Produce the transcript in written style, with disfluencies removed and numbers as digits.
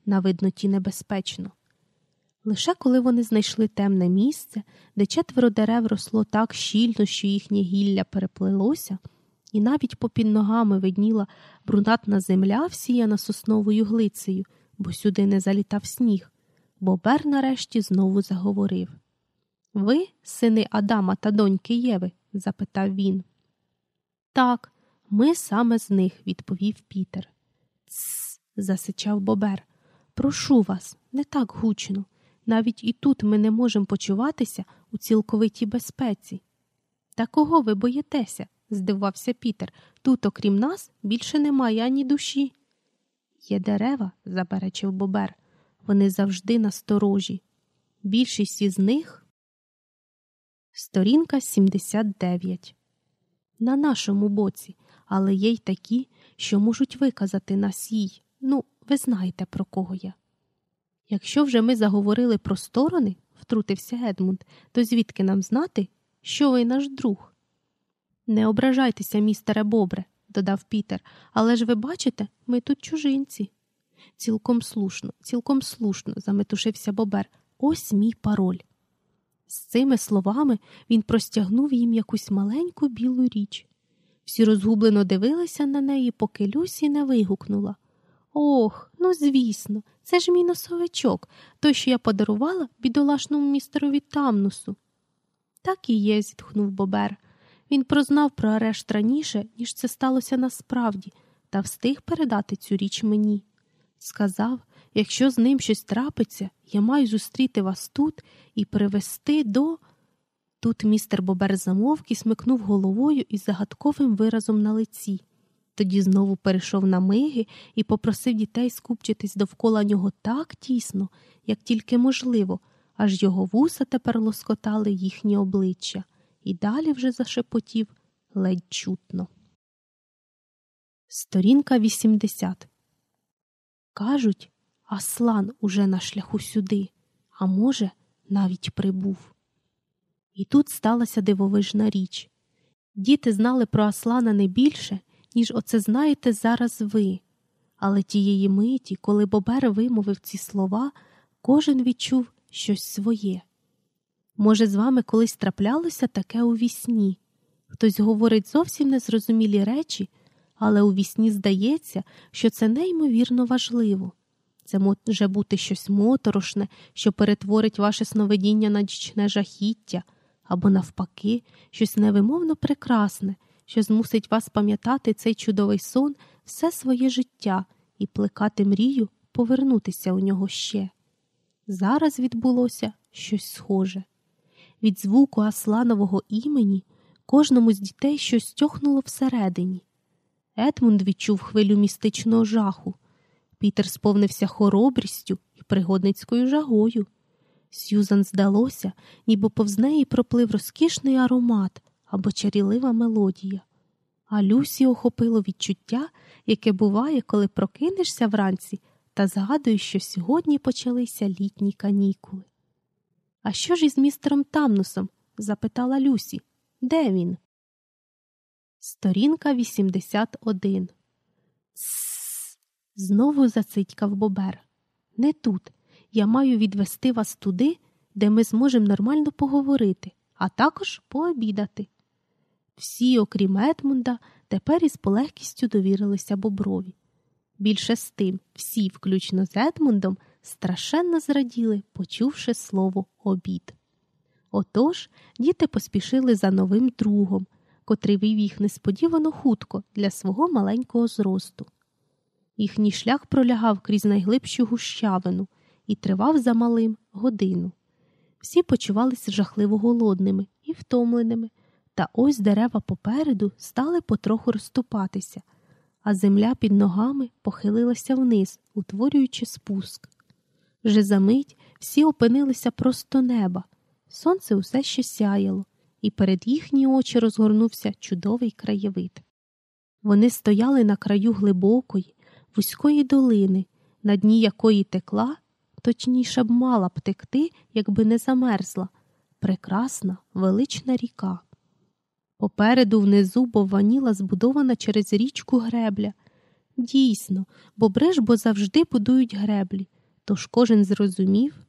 На видноті небезпечно. Лише коли вони знайшли темне місце, де 4 дерев росло так щільно, що їхнє гілля переплелося, і навіть попід ногами видніла брунатна земля, всіяна сосновою глицею, бо сюди не залітав сніг, Бобер нарешті знову заговорив. «Ви, сини Адама та доньки Єви?» – запитав він. «Так, ми саме з них», – відповів Пітер. «Тсс», – засичав Бобер. «Прошу вас, не так гучно. Навіть і тут ми не можемо почуватися у цілковитій безпеці». «Та кого ви боїтеся?» – здивувався Пітер. «Тут, окрім нас, більше немає ані душі». «Є дерева», – заперечив Бобер. «Вони завжди насторожі. Більшість із них...» Сторінка 79. «На нашому боці, але є й такі, що можуть виказати нас їй. Ну, ви знаєте, про кого я». «Якщо вже ми заговорили про сторони, – втрутився Едмунд, – то звідки нам знати, що ви наш друг?» «Не ображайтеся, містере Бобре», – додав Пітер, – «але ж ви бачите, ми тут чужинці». Цілком слушно, – заметушився Бобер. «Ось мій пароль». З цими словами він простягнув їм якусь маленьку білу річ. Всі розгублено дивилися на неї, поки Люсі не вигукнула. «Ох, ну звісно, це ж мій носовичок, той, що я подарувала бідолашному містерові Тамнусу». «Так і є», – зітхнув Бобер. Він прознав про арешт раніше, ніж це сталося насправді, та встиг передати цю річ мені. Сказав, якщо з ним щось трапиться, я маю зустріти вас тут і привезти до... Тут містер Бобер замовк і смикнув головою із загадковим виразом на лиці. Тоді знову перейшов на миги і попросив дітей скупчитись довкола нього так тісно, як тільки можливо, аж його вуса тепер лоскотали їхні обличчя. І далі вже зашепотів ледь чутно. Сторінка 80. Кажуть, Аслан уже на шляху сюди, а може, навіть прибув. І тут сталася дивовижна річ. Діти знали про Аслана не більше, ніж оце знаєте зараз ви. Але тієї миті, коли Бобер вимовив ці слова, кожен відчув щось своє. Може, з вами колись траплялося таке у вісні? Хтось говорить зовсім незрозумілі речі, але у вісні здається, що це неймовірно важливо. Це може бути щось моторошне, що перетворить ваше сновидіння на нічне жахіття, або навпаки, щось невимовно прекрасне, що змусить вас пам'ятати цей чудовий сон все своє життя і плекати мрію повернутися у нього ще. Зараз відбулося щось схоже. Від звуку Асланового імені кожному з дітей щось тьохнуло всередині. Едмунд відчув хвилю містичного жаху. Пітер сповнився хоробрістю і пригодницькою жагою. Сьюзан здалося, ніби повз неї проплив розкішний аромат або чарівлива мелодія. А Люсі охопило відчуття, яке буває, коли прокинешся вранці та згадуєш, що сьогодні почалися літні канікули. «А що ж із містером Тамнусом?» – запитала Люсі. «Де він?» Сторінка 81. «Тссс!» – знову зацитькав Бобер. «Не тут. Я маю відвести вас туди, де ми зможемо нормально поговорити, а також пообідати». Всі, окрім Едмунда, тепер із полегкістю довірилися Боброві. Більше з тим, всі, включно з Едмундом, страшенно зраділи, почувши слово «обід». Отож, діти поспішили за новим другом, котрий вів їх несподівано хутко для свого маленького зросту. Їхній шлях пролягав крізь найглибшу гущавину і тривав замалим годину. Всі почувалися жахливо голодними і втомленими, та ось дерева попереду стали потроху розступатися, а земля під ногами похилилася вниз, утворюючи спуск. Вже за мить всі опинилися просто неба, сонце усе ще сяяло, і перед їхні очі розгорнувся чудовий краєвид. Вони стояли на краю глибокої, вузької долини, на дні якої текла, точніше б мала б текти, якби не замерзла, прекрасна, велична ріка. Попереду внизу бовваніла збудована через річку гребля. Дійсно, бобри ж бо завжди будують греблі, Тож кожен зрозумів,